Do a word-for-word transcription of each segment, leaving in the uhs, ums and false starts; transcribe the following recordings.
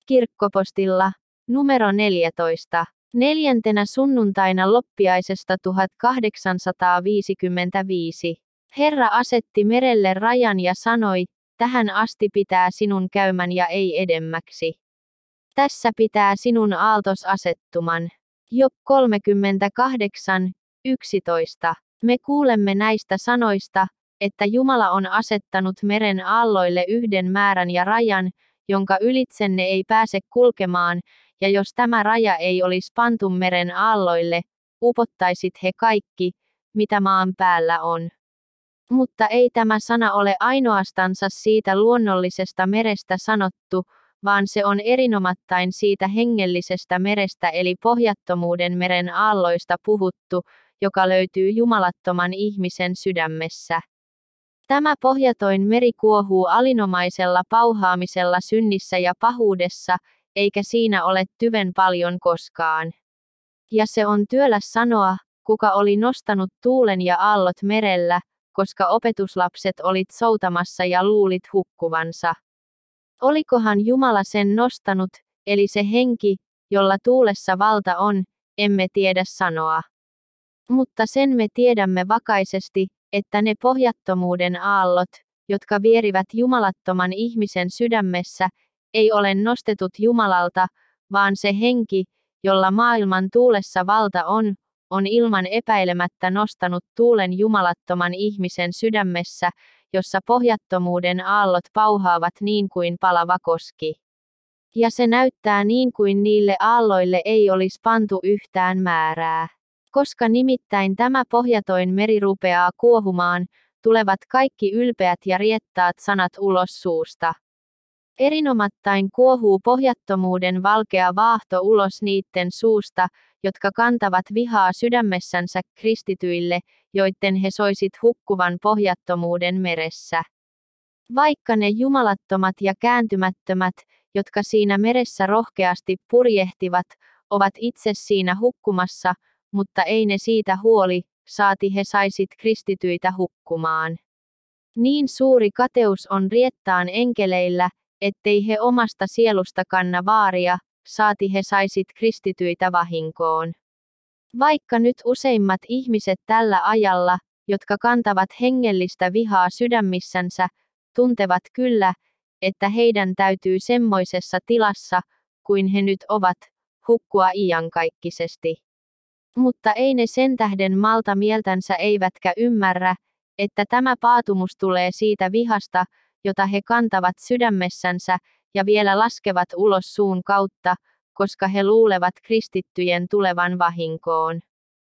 Kirkkopostilla, numero neljätoista. Neljäntenä sunnuntaina loppiaisesta tuhatkahdeksansataaviisikymmentäviisi. Herra asetti merelle rajan ja sanoi, tähän asti pitää sinun käymän ja ei edemmäksi. Tässä pitää sinun aaltos asettuman. Job kolmekymmentäkahdeksan, yksitoista. Me kuulemme näistä sanoista, että Jumala on asettanut meren aalloille yhden määrän ja rajan, jonka ylitse ne ei pääse kulkemaan, ja jos tämä raja ei olisi pantu meren aalloille, upottaisit he kaikki, mitä maan päällä on. Mutta ei tämä sana ole ainoastansa siitä luonnollisesta merestä sanottu, vaan se on erinomattain siitä hengellisestä merestä eli pohjattomuuden meren aalloista puhuttu, joka löytyy jumalattoman ihmisen sydämessä. Tämä pohjatoin meri kuohuu alinomaisella pauhaamisella synnissä ja pahuudessa, eikä siinä ole tyven paljon koskaan. Ja se on työläs sanoa, kuka oli nostanut tuulen ja aallot merellä, koska opetuslapset olit soutamassa ja luulit hukkuvansa. Olikohan Jumala sen nostanut, eli se henki, jolla tuulessa valta on, emme tiedä sanoa. Mutta sen me tiedämme vakaisesti, että ne pohjattomuuden aallot, jotka vierivät jumalattoman ihmisen sydämessä, ei ole nostetut Jumalalta, vaan se henki, jolla maailman tuulessa valta on, on ilman epäilemättä nostanut tuulen jumalattoman ihmisen sydämessä, jossa pohjattomuuden aallot pauhaavat niin kuin palava koski. Ja se näyttää niin kuin niille aalloille ei olisi pantu yhtään määrää. Koska nimittäin tämä pohjatoin meri rupeaa kuohumaan, tulevat kaikki ylpeät ja riettaat sanat ulos suusta. Erinomattain kuohuu pohjattomuuden valkea vaahto ulos niitten suusta, jotka kantavat vihaa sydämessänsä kristityille, joitten he soisit hukkuvan pohjattomuuden meressä. Vaikka ne jumalattomat ja kääntymättömät, jotka siinä meressä rohkeasti purjehtivat, ovat itse siinä hukkumassa, mutta ei ne siitä huoli, saati he saisit kristityitä hukkumaan. Niin suuri kateus on riettaan enkeleillä, ettei he omasta sielusta kanna vaaria, saati he saisit kristityitä vahinkoon. Vaikka nyt useimmat ihmiset tällä ajalla, jotka kantavat hengellistä vihaa sydämissänsä, tuntevat kyllä, että heidän täytyy semmoisessa tilassa, kuin he nyt ovat, hukkua iankaikkisesti. Mutta ei ne sen tähden malta mieltänsä eivätkä ymmärrä, että tämä paatumus tulee siitä vihasta, jota he kantavat sydämessänsä, ja vielä laskevat ulos suun kautta, koska he luulevat kristittyjen tulevan vahinkoon.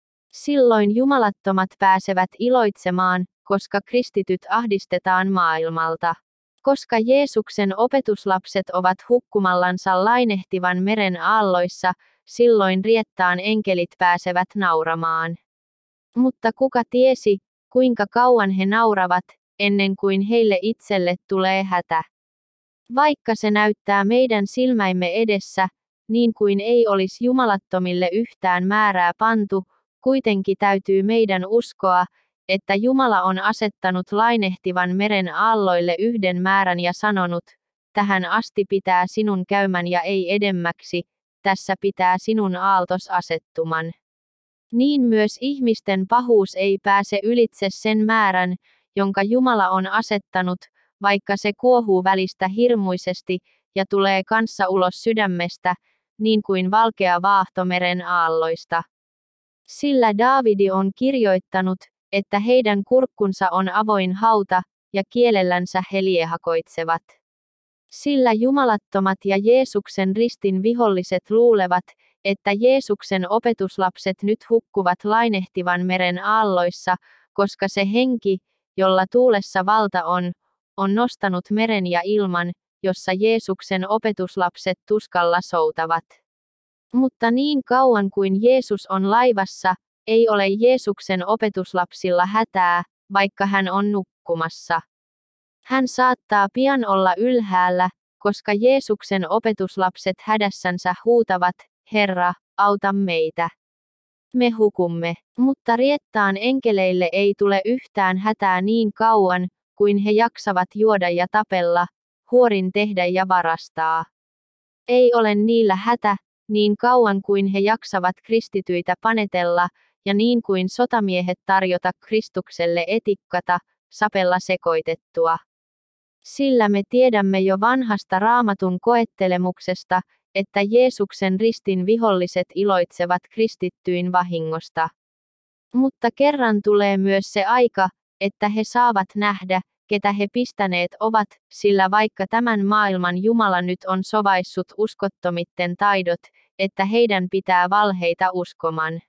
Silloin jumalattomat pääsevät iloitsemaan, koska kristityt ahdistetaan maailmalta. Koska Jeesuksen opetuslapset ovat hukkumallansa lainehtivan meren aalloissa, silloin riettaan enkelit pääsevät nauramaan. Mutta kuka tiesi, kuinka kauan he nauravat, ennen kuin heille itselle tulee hätä. Vaikka se näyttää meidän silmäimme edessä, niin kuin ei olisi jumalattomille yhtään määrää pantu, kuitenkin täytyy meidän uskoa, että Jumala on asettanut lainehtivan meren aalloille yhden määrän ja sanonut, tähän asti pitää sinun käymän ja ei edemmäksi, tässä pitää sinun aaltos asettuman. Niin myös ihmisten pahuus ei pääse ylitse sen määrän, jonka Jumala on asettanut, vaikka se kuohuu välistä hirmuisesti, ja tulee kanssa ulos sydämestä, niin kuin valkea vaahto meren aalloista. Sillä Daavidi on kirjoittanut, että heidän kurkkunsa on avoin hauta, ja kielellänsä he liehakoitsevat. Sillä jumalattomat ja Jeesuksen ristin viholliset luulevat, että Jeesuksen opetuslapset nyt hukkuvat lainehtivan meren aalloissa, koska se henki, jolla tuulessa valta on, on nostanut meren ja ilman, jossa Jeesuksen opetuslapset tuskalla soutavat. Mutta niin kauan kuin Jeesus on laivassa, ei ole Jeesuksen opetuslapsilla hätää, vaikka hän on nukkumassa. Hän saattaa pian olla ylhäällä, koska Jeesuksen opetuslapset hädässänsä huutavat, Herra, auta meitä. Me hukumme, mutta riettaan enkeleille ei tule yhtään hätää niin kauan, kuin he jaksavat juoda ja tapella, huorin tehdä ja varastaa. Ei ole niillä hätä, niin kauan kuin he jaksavat kristityitä panetella, ja niin kuin sotamiehet tarjota Kristukselle etikkata, sapella sekoitettua. Sillä me tiedämme jo vanhasta Raamatun koettelemuksesta, että Jeesuksen ristin viholliset iloitsevat kristittyyn vahingosta. Mutta kerran tulee myös se aika, että he saavat nähdä, ketä he pistäneet ovat, sillä vaikka tämän maailman Jumala nyt on sovaissut uskottomitten taidot, että heidän pitää valheita uskoman.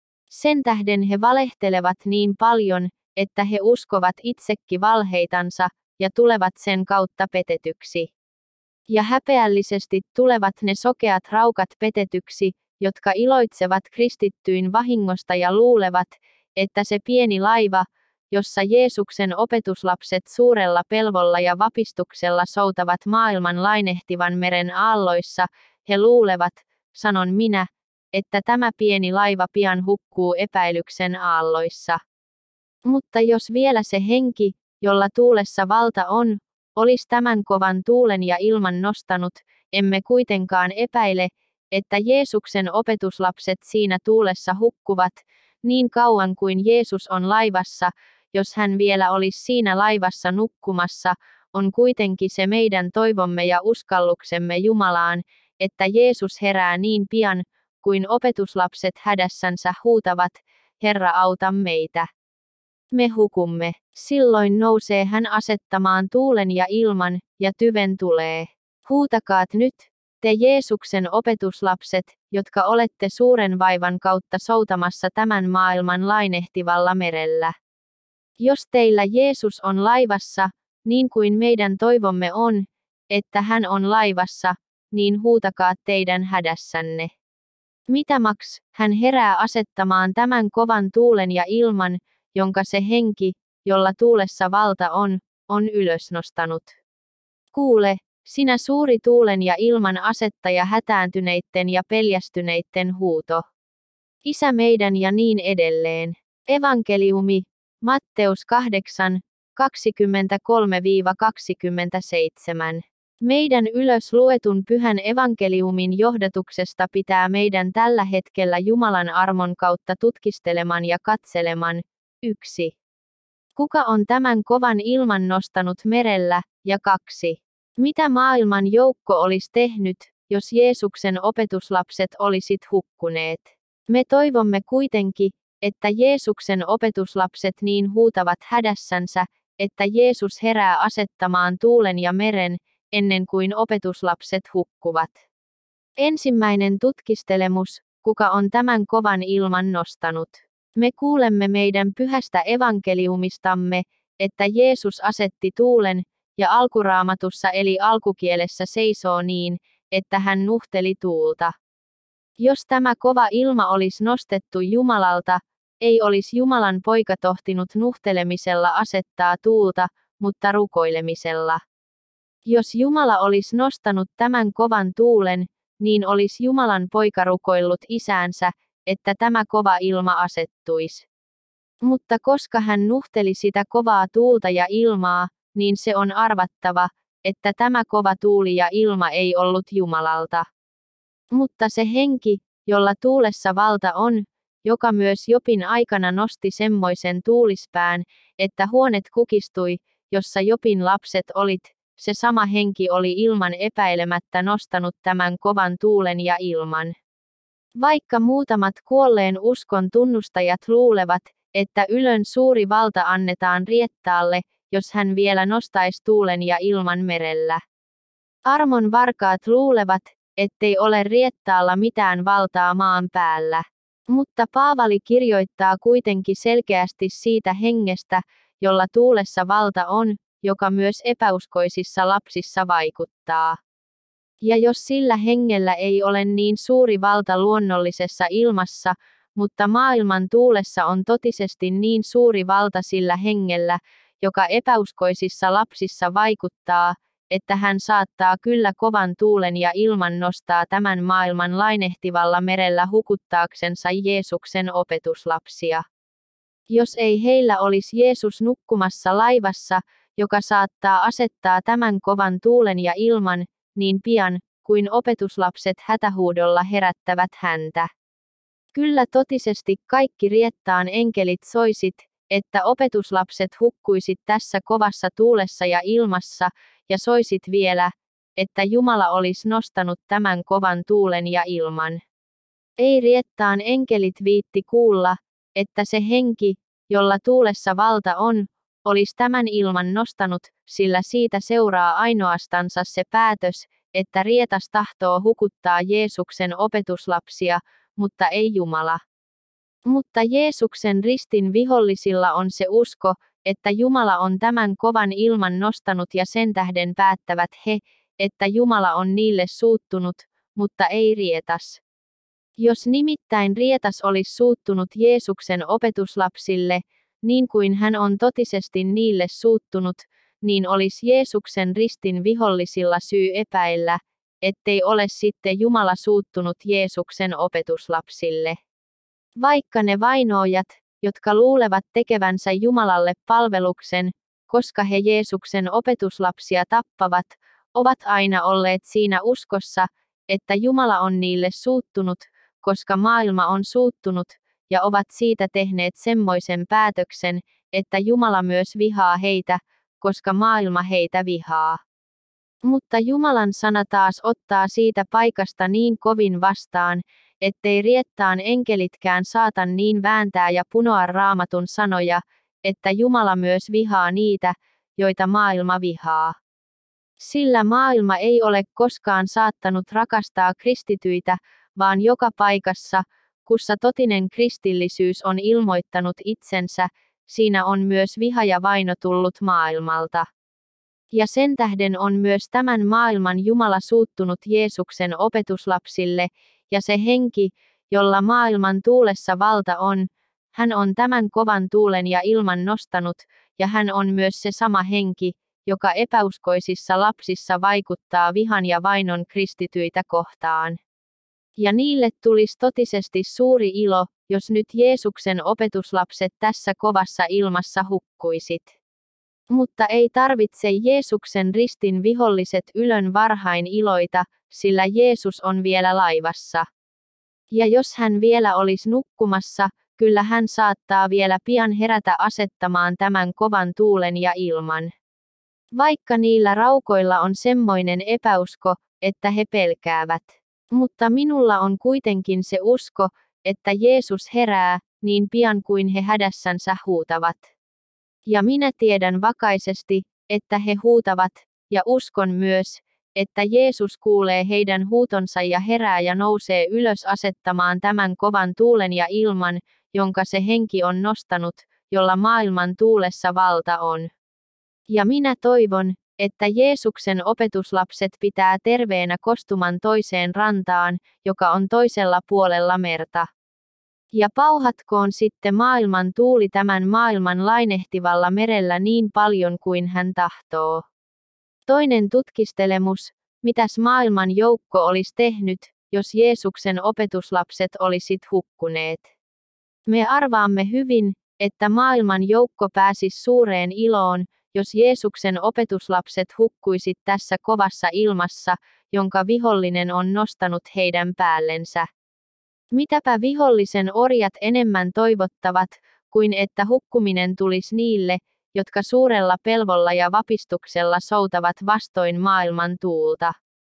Sen tähden he valehtelevat niin paljon, että he uskovat itsekin valheitansa, ja tulevat sen kautta petetyksi. Ja häpeällisesti tulevat ne sokeat raukat petetyksi, jotka iloitsevat kristittyyn vahingosta ja luulevat, että se pieni laiva, jossa Jeesuksen opetuslapset suurella pelvolla ja vapistuksella soutavat maailman lainehtivan meren aalloissa, he luulevat, sanon minä, että tämä pieni laiva pian hukkuu epäilyksen aalloissa. Mutta jos vielä se henki, jolla tuulessa valta on, olisi tämän kovan tuulen ja ilman nostanut, emme kuitenkaan epäile, että Jeesuksen opetuslapset siinä tuulessa hukkuvat, niin kauan kuin Jeesus on laivassa, jos hän vielä olisi siinä laivassa nukkumassa, on kuitenkin se meidän toivomme ja uskalluksemme Jumalaan, että Jeesus herää niin pian, kuin opetuslapset hädässänsä huutavat, Herra auta meitä. Me hukumme, silloin nousee hän asettamaan tuulen ja ilman, ja tyven tulee. Huutakaat nyt, te Jeesuksen opetuslapset, jotka olette suuren vaivan kautta soutamassa tämän maailman lainehtivalla merellä. Jos teillä Jeesus on laivassa, niin kuin meidän toivomme on, että hän on laivassa, niin huutakaa teidän hädässänne. Mitä maks, hän herää asettamaan tämän kovan tuulen ja ilman, jonka se henki, jolla tuulessa valta on, on ylösnostanut. Kuule, sinä suuri tuulen ja ilman asettaja hätääntyneitten ja peljästyneitten huuto. Isä meidän ja niin edelleen. Evankeliumi, Matteus kahdeksan, kaksikymmentäkolme kaksikymmentäseitsemän. Meidän ylös luetun pyhän evankeliumin johdatuksesta pitää meidän tällä hetkellä Jumalan armon kautta tutkisteleman ja katseleman. yksi. Kuka on tämän kovan ilman nostanut merellä, ja kaksi. Mitä maailman joukko olisi tehnyt, jos Jeesuksen opetuslapset olisit hukkuneet? Me toivomme kuitenkin, että Jeesuksen opetuslapset niin huutavat hädässänsä, että Jeesus herää asettamaan tuulen ja meren, ennen kuin opetuslapset hukkuvat. Ensimmäinen tutkistelemus, kuka on tämän kovan ilman nostanut? Me kuulemme meidän pyhästä evankeliumistamme, että Jeesus asetti tuulen, ja alkuraamatussa eli alkukielessä seisoo niin, että hän nuhteli tuulta. Jos tämä kova ilma olisi nostettu Jumalalta, ei olisi Jumalan poika tohtinut nuhtelemisella asettaa tuulta, mutta rukoilemisella. Jos Jumala olisi nostanut tämän kovan tuulen, niin olisi Jumalan poika rukoillut isäänsä, että tämä kova ilma asettuisi. Mutta koska hän nuhteli sitä kovaa tuulta ja ilmaa, niin se on arvattava, että tämä kova tuuli ja ilma ei ollut Jumalalta. Mutta se henki, jolla tuulessa valta on, joka myös Jopin aikana nosti semmoisen tuulispään, että huonet kukistui, jossa Jopin lapset olit, se sama henki oli ilman epäilemättä nostanut tämän kovan tuulen ja ilman. Vaikka muutamat kuolleen uskon tunnustajat luulevat, että Ylön suuri valta annetaan Riettaalle, jos hän vielä nostaisi tuulen ja ilman merellä. Armon varkaat luulevat, ettei ole Riettaalla mitään valtaa maan päällä. Mutta Paavali kirjoittaa kuitenkin selkeästi siitä hengestä, jolla tuulessa valta on, joka myös epäuskoisissa lapsissa vaikuttaa. Ja jos sillä hengellä ei ole niin suuri valta luonnollisessa ilmassa, mutta maailman tuulessa on totisesti niin suuri valta sillä hengellä, joka epäuskoisissa lapsissa vaikuttaa, että hän saattaa kyllä kovan tuulen ja ilman nostaa tämän maailman lainehtivalla merellä hukuttaaksensa Jeesuksen opetuslapsia. Jos ei heillä olisi Jeesus nukkumassa laivassa, joka saattaa asettaa tämän kovan tuulen ja ilman, niin pian, kuin opetuslapset hätähuudolla herättävät häntä. Kyllä totisesti kaikki riettaan enkelit soisit, että opetuslapset hukkuisit tässä kovassa tuulessa ja ilmassa, ja soisit vielä, että Jumala olisi nostanut tämän kovan tuulen ja ilman. Ei riettaan enkelit viitti kuulla, että se henki, jolla tuulessa valta on, olisi tämän ilman nostanut, sillä siitä seuraa ainoastansa se päätös, että rietas tahtoo hukuttaa Jeesuksen opetuslapsia, mutta ei Jumala. Mutta Jeesuksen ristin vihollisilla on se usko, että Jumala on tämän kovan ilman nostanut ja sen tähden päättävät he, että Jumala on niille suuttunut, mutta ei rietas. Jos nimittäin rietas olisi suuttunut Jeesuksen opetuslapsille, niin kuin hän on totisesti niille suuttunut, niin olisi Jeesuksen ristin vihollisilla syy epäillä, ettei ole sitten Jumala suuttunut Jeesuksen opetuslapsille. Vaikka ne vainoojat, jotka luulevat tekevänsä Jumalalle palveluksen, koska he Jeesuksen opetuslapsia tappavat, ovat aina olleet siinä uskossa, että Jumala on niille suuttunut, koska maailma on suuttunut, ja ovat siitä tehneet semmoisen päätöksen, että Jumala myös vihaa heitä, koska maailma heitä vihaa. Mutta Jumalan sana taas ottaa siitä paikasta niin kovin vastaan, ettei riettaan enkelitkään saatan niin vääntää ja punoa Raamatun sanoja, että Jumala myös vihaa niitä, joita maailma vihaa. Sillä maailma ei ole koskaan saattanut rakastaa kristityitä, vaan joka paikassa, kussa totinen kristillisyys on ilmoittanut itsensä, siinä on myös viha ja vaino tullut maailmalta. Ja sen tähden on myös tämän maailman Jumala suuttunut Jeesuksen opetuslapsille, ja se henki, jolla maailman tuulessa valta on, hän on tämän kovan tuulen ja ilman nostanut, ja hän on myös se sama henki, joka epäuskoisissa lapsissa vaikuttaa vihan ja vainon kristityitä kohtaan. Ja niille tulisi totisesti suuri ilo, jos nyt Jeesuksen opetuslapset tässä kovassa ilmassa hukkuisit. Mutta ei tarvitse Jeesuksen ristin viholliset ylön varhain iloita, sillä Jeesus on vielä laivassa. Ja jos hän vielä olisi nukkumassa, kyllä hän saattaa vielä pian herätä asettamaan tämän kovan tuulen ja ilman. Vaikka niillä raukoilla on semmoinen epäusko, että he pelkäävät. Mutta minulla on kuitenkin se usko, että Jeesus herää, niin pian kuin he hädässänsä huutavat. Ja minä tiedän vakaisesti, että he huutavat, ja uskon myös, että Jeesus kuulee heidän huutonsa ja herää ja nousee ylös asettamaan tämän kovan tuulen ja ilman, jonka se henki on nostanut, jolla maailman tuulessa valta on. Ja minä toivon, että Jeesuksen opetuslapset pitää terveenä kostuman toiseen rantaan, joka on toisella puolella merta. Ja pauhatkoon sitten maailman tuuli tämän maailman lainehtivalla merellä niin paljon kuin hän tahtoo. Toinen tutkistelemus, mitäs maailman joukko olisi tehnyt, jos Jeesuksen opetuslapset olisit hukkuneet. Me arvaamme hyvin, että maailman joukko pääsisi suureen iloon, jos Jeesuksen opetuslapset hukkuisit tässä kovassa ilmassa, jonka vihollinen on nostanut heidän päällensä. Mitäpä vihollisen orjat enemmän toivottavat, kuin että hukkuminen tulisi niille, jotka suurella pelvolla ja vapistuksella soutavat vastoin maailman tuulta.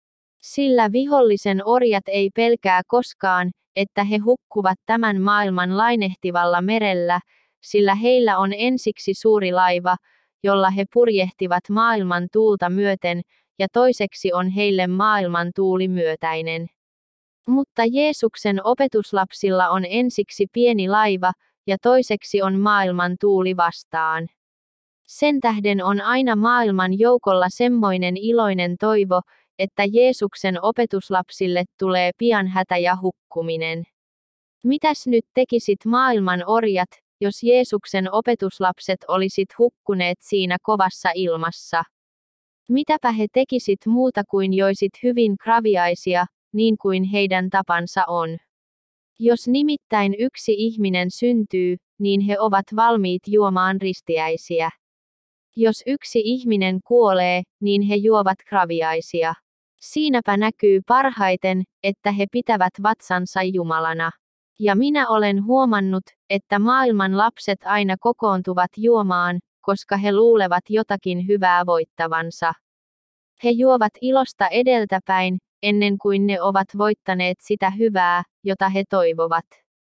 Sillä vihollisen orjat ei pelkää koskaan, että he hukkuvat tämän maailman lainehtivalla merellä, sillä heillä on ensiksi suuri laiva, jolla he purjehtivat maailman tuulta myöten, ja toiseksi on heille maailman tuuli myötäinen. Mutta Jeesuksen opetuslapsilla on ensiksi pieni laiva, ja toiseksi on maailman tuuli vastaan. Sen tähden on aina maailman joukolla semmoinen iloinen toivo, että Jeesuksen opetuslapsille tulee pian hätä ja hukkuminen. Mitäs nyt tekisit maailman orjat, jos Jeesuksen opetuslapset olisit hukkuneet siinä kovassa ilmassa? Mitäpä he tekisit muuta kuin joisit hyvin kraviaisia, niin kuin heidän tapansa on. Jos nimittäin yksi ihminen syntyy, niin he ovat valmiit juomaan ristiäisiä. Jos yksi ihminen kuolee, niin he juovat kraviaisia. Siinäpä näkyy parhaiten, että he pitävät vatsansa Jumalana. Ja minä olen huomannut, että maailman lapset aina kokoontuvat juomaan, koska he luulevat jotakin hyvää voittavansa. He juovat ilosta edeltäpäin, ennen kuin ne ovat voittaneet sitä hyvää, jota he toivovat.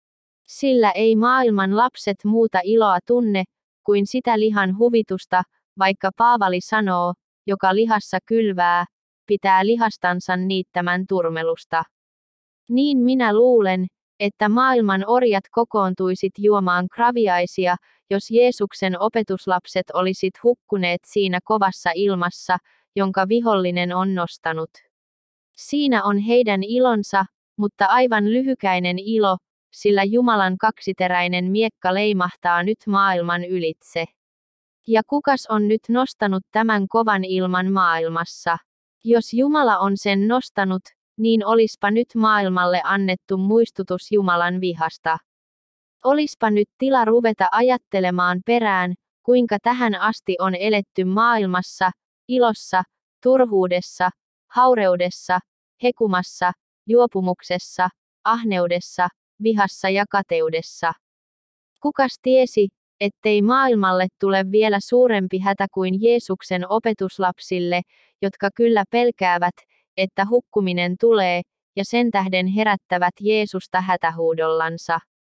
Sillä ei maailman lapset muuta iloa tunne, kuin sitä lihan huvitusta, vaikka Paavali sanoo, joka lihassa kylvää, pitää lihastansa niittämän turmelusta. Niin minä luulen, että maailman orjat kokoontuisit juomaan kraviaisia, jos Jeesuksen opetuslapset olisit hukkuneet siinä kovassa ilmassa, jonka vihollinen on nostanut. Siinä on heidän ilonsa, mutta aivan lyhykäinen ilo, sillä Jumalan kaksiteräinen miekka leimahtaa nyt maailman ylitse. Ja kukas on nyt nostanut tämän kovan ilman maailmassa? Jos Jumala on sen nostanut, niin olispa nyt maailmalle annettu muistutus Jumalan vihasta. Olispa nyt tila ruveta ajattelemaan perään, kuinka tähän asti on eletty maailmassa, ilossa, turhuudessa, haureudessa, hekumassa, juopumuksessa, ahneudessa, vihassa ja kateudessa. Kukas tiesi, ettei maailmalle tule vielä suurempi hätä kuin Jeesuksen opetuslapsille, jotka kyllä pelkäävät, että hukkuminen tulee, ja sen tähden herättävät Jeesusta hätähuudollansa.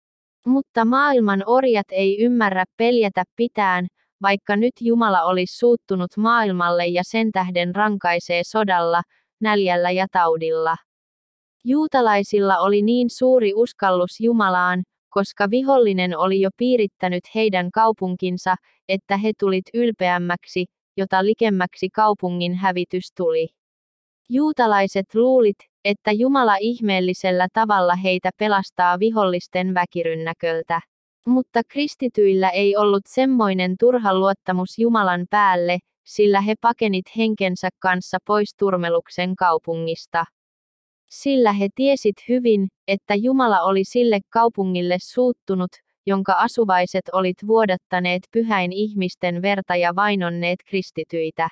Mutta maailman orjat ei ymmärrä peljätä pitään, vaikka nyt Jumala olisi suuttunut maailmalle ja sen tähden rankaisee sodalla, näljällä ja taudilla. Juutalaisilla oli niin suuri uskallus Jumalaan, koska vihollinen oli jo piirittänyt heidän kaupunkinsa, että he tulit ylpeämmäksi, jota likemmäksi kaupungin hävitys tuli. Juutalaiset luulit, että Jumala ihmeellisellä tavalla heitä pelastaa vihollisten väkirynnäköltä. Mutta kristityillä ei ollut semmoinen turha luottamus Jumalan päälle, sillä he pakenit henkensä kanssa pois turmeluksen kaupungista. Sillä he tiesit hyvin, että Jumala oli sille kaupungille suuttunut, jonka asuvaiset olit vuodattaneet pyhäin ihmisten verta ja vainonneet kristityitä.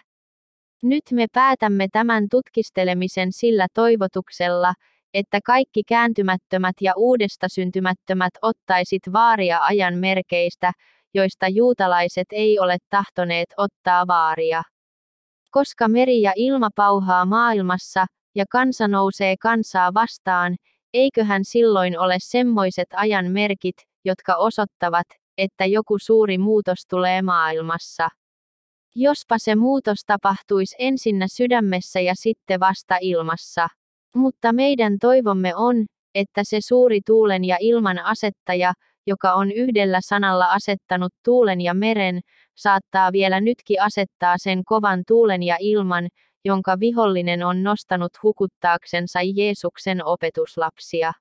Nyt me päätämme tämän tutkistelemisen sillä toivotuksella, että kaikki kääntymättömät ja uudesta syntymättömät ottaisit vaaria ajan merkeistä, joista juutalaiset ei ole tahtoneet ottaa vaaria. Koska meri ja ilma pauhaa maailmassa, ja kansa nousee kansaa vastaan, eiköhän silloin ole semmoiset ajan merkit, jotka osoittavat, että joku suuri muutos tulee maailmassa. Jospa se muutos tapahtuisi ensinnä sydämessä ja sitten vasta ilmassa. Mutta meidän toivomme on, että se suuri tuulen ja ilman asettaja, joka on yhdellä sanalla asettanut tuulen ja meren, saattaa vielä nytkin asettaa sen kovan tuulen ja ilman, jonka vihollinen on nostanut hukuttaaksensa Jeesuksen opetuslapsia.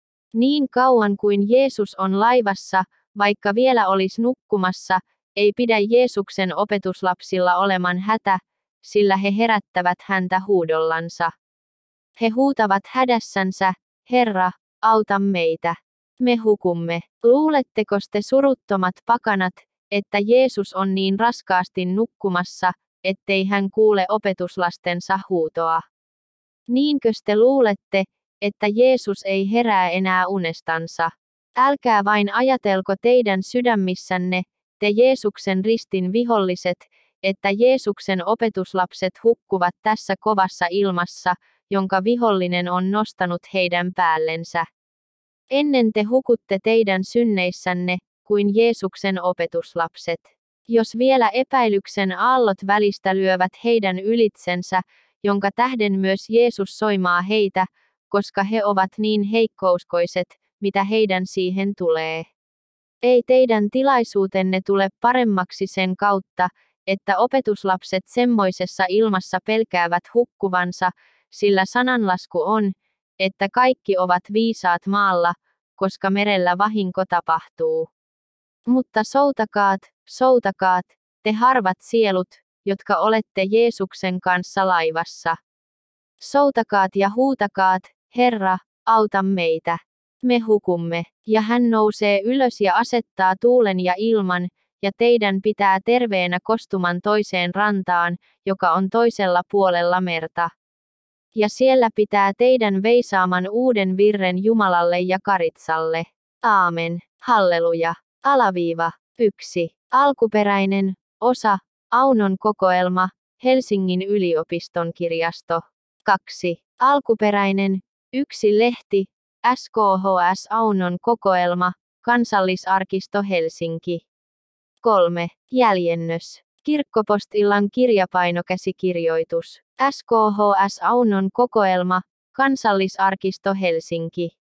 Niin kauan kuin Jeesus on laivassa, vaikka vielä olisi nukkumassa, ei pidä Jeesuksen opetuslapsilla oleman hätä, sillä he herättävät häntä huudollansa. He huutavat hädässänsä, Herra, auta meitä. Me hukumme. Luuletteko te suruttomat pakanat, että Jeesus on niin raskaasti nukkumassa, ettei hän kuule opetuslastensa huutoa? Niinkö te luulette, että Jeesus ei herää enää unestansa? Älkää vain ajatelko teidän sydämissänne, te Jeesuksen ristin viholliset, että Jeesuksen opetuslapset hukkuvat tässä kovassa ilmassa, jonka vihollinen on nostanut heidän päällensä. Ennen te hukutte teidän synneissänne, kuin Jeesuksen opetuslapset. Jos vielä epäilyksen aallot välistä lyövät heidän ylitsensä, jonka tähden myös Jeesus soimaa heitä, koska he ovat niin heikkouskoiset, mitä heidän siihen tulee. Ei teidän tilaisuutenne tule paremmaksi sen kautta, että opetuslapset semmoisessa ilmassa pelkäävät hukkuvansa, sillä sananlasku on, että kaikki ovat viisaat maalla, koska merellä vahinko tapahtuu. Mutta soutakaat, soutakaat, te harvat sielut, jotka olette Jeesuksen kanssa laivassa. Soutakaat ja huutakaat, Herra, auta meitä. Me hukumme, ja hän nousee ylös ja asettaa tuulen ja ilman, ja teidän pitää terveenä kostuman toiseen rantaan, joka on toisella puolella merta. Ja siellä pitää teidän veisaaman uuden virren Jumalalle ja Karitsalle. Aamen. Halleluja. Alaviiva. yksi. Alkuperäinen. Osa. Aunon kokoelma. Helsingin yliopiston kirjasto. kaksi. Alkuperäinen. Yksi lehti. S K H S Aunon kokoelma. Kansallisarkisto Helsinki. kolme. Jäljennös. Kirkkopostillan kirjapainokäsikirjoitus. S K H S Aunon kokoelma. Kansallisarkisto Helsinki.